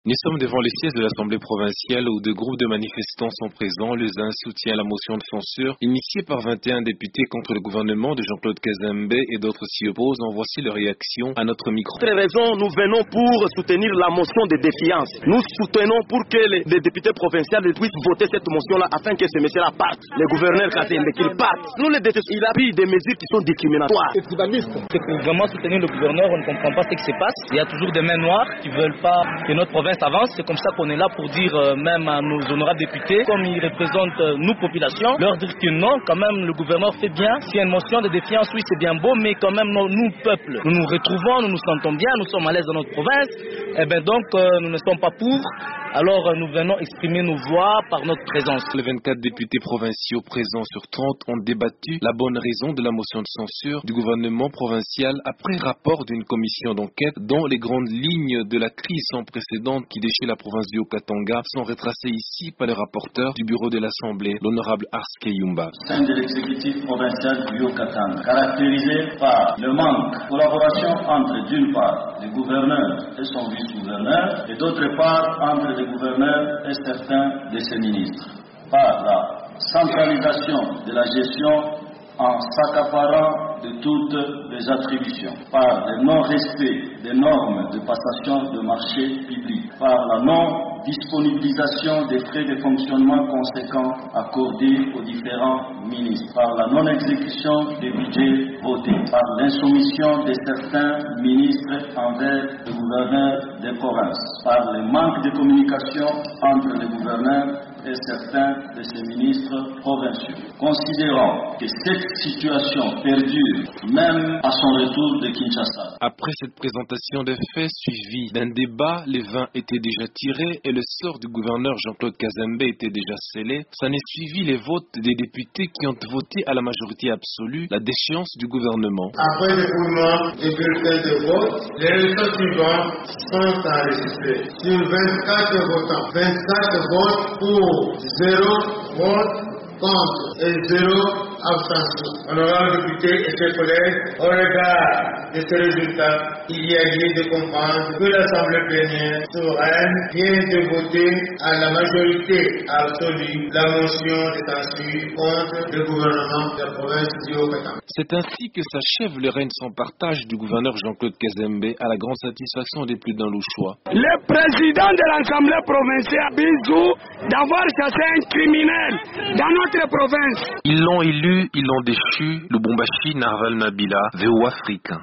Nous sommes devant les sièges de l'Assemblée provinciale où deux groupes de manifestants sont présents. Les uns soutiennent la motion de censure initiée par 21 députés contre le gouvernement de Jean-Claude Kazembe et d'autres s'y opposent. En voici leur réaction à notre micro. Pour cette raison, nous venons pour soutenir la motion de défiance. Nous soutenons pour que les députés provinciaux puissent voter cette motion-là afin que ce monsieur-là parte. Le gouverneur Kazembe, qu'il parte. Nous le détestons. Il a pris des mesures qui sont discriminatoires. C'est pour vraiment soutenir le gouverneur, on ne comprend pas ce qui se passe. Il y a toujours des mains noires qui ne veulent pas que notre province avance. C'est comme ça qu'on est là pour dire même à nos honorables députés, comme ils représentent nos populations, leur dire que non, quand même le gouverneur fait bien. S'il y a une motion de défiance, oui c'est bien beau, mais quand même nous peuple, nous nous retrouvons, nous nous sentons bien, nous sommes à l'aise dans notre province, et bien donc nous ne sommes pas pour. Alors nous venons exprimer nos voix par notre présence. Les 24 députés provinciaux présents sur 30 ont débattu la bonne raison de la motion de censure du gouvernement provincial après rapport d'une commission d'enquête dont les grandes lignes de la crise sans précédent qui déchire la province du Haut-Katanga sont retracées ici par le rapporteur du bureau de l'Assemblée, l'honorable Arske Yumba. Au sein de l'exécutif provincial du Haut-Katanga, caractérisé par le manque de collaboration entre d'une part le gouverneur et son vice-gouverneur et d'autre part entre le gouverneur et certains de ses ministres, par la centralisation de la gestion en s'accaparant de toutes les attributions, par le non-respect des normes de passation de marché public, par la non-disponibilisation des frais de fonctionnement conséquents accordés aux différents ministres, par la non-exécution des budgets votés, par l'insoumission de certains ministres envers le gouverneur des provinces, par le manque de communication entre le gouverneur et certains de ses ministres provinciaux. Considérant que cette situation perdure même à son retour de Kinshasa. Après cette présentation des faits suivie d'un débat, les vins étaient déjà tirés et le sort du gouverneur Jean-Claude Kazembe était déjà scellé. Ça n'est suivi les votes des députés qui ont voté à la majorité absolue la déchéance du gouvernement. Après le roulement des bulletins de vote, les résultats suivants sont enregistrés. Sur 24 votants, 24 votes pour, 0 vote contre et 0 abstention. Honorables députés et chers collègues, au regard de ces résultats, il y a lieu de comprendre que l'Assemblée plénière souveraine vient de voter à la majorité absolue la motion de censure contre le gouvernement de la province du Haut-Katanga. C'est ainsi que s'achève le règne sans partage du gouverneur Jean-Claude Kazembe à la grande satisfaction des plus d'un louchois. Le président de l'Assemblée provinciale, bisous d'avoir chassé un criminel dans notre province. Ils l'ont élu, ils l'ont déchu. Lubumbashi, Narval Nabila, VO Afrique.